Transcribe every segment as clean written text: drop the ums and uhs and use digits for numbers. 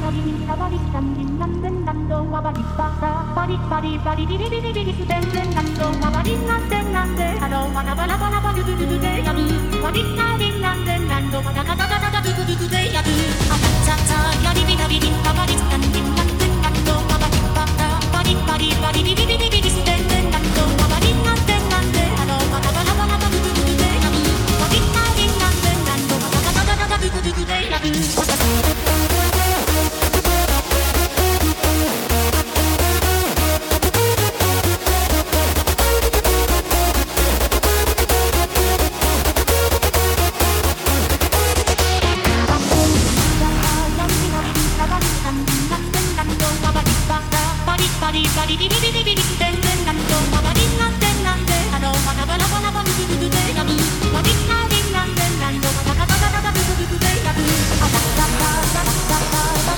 にさばり三人なんでんなんどわばりばさバリバリバリビリビリビリスでんでんなんどわばりなんでんなんでハローバラバラバラバルルルルでやるわりなりなんでんなんどわだかだかだかドゥドゥドゥでやるあたたたやりびらびりさばり三人なんでんなんどわばりばさバリバリバリビリビリビリスでんでんなんどわばりなんでんなんでハローバラバラバラバルルルルでやるわりなりなんでんなんどわだかだかだかドゥドゥドゥでやるバリバリビリビリビリでんでんなんどわばりなんでんなんでハローバラバラバラバルルルルでやるわりなりなんでんなんどわだかだかだかドゥドゥドゥでやるあたたたたたた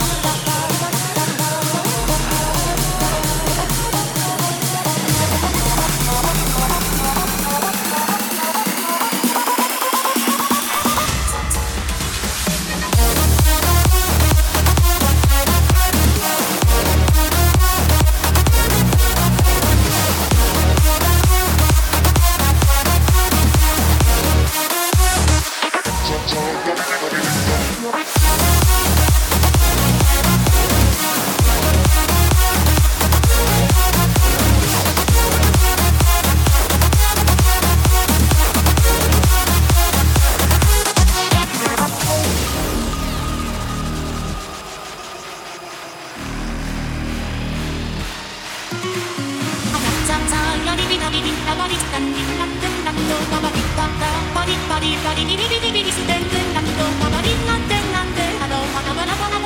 やりびらびりさばり三人なんでんなんどわばりばさバリバリバリビリビリビリスでんでんなんどわばりなんでんなんでハローバラバラバラ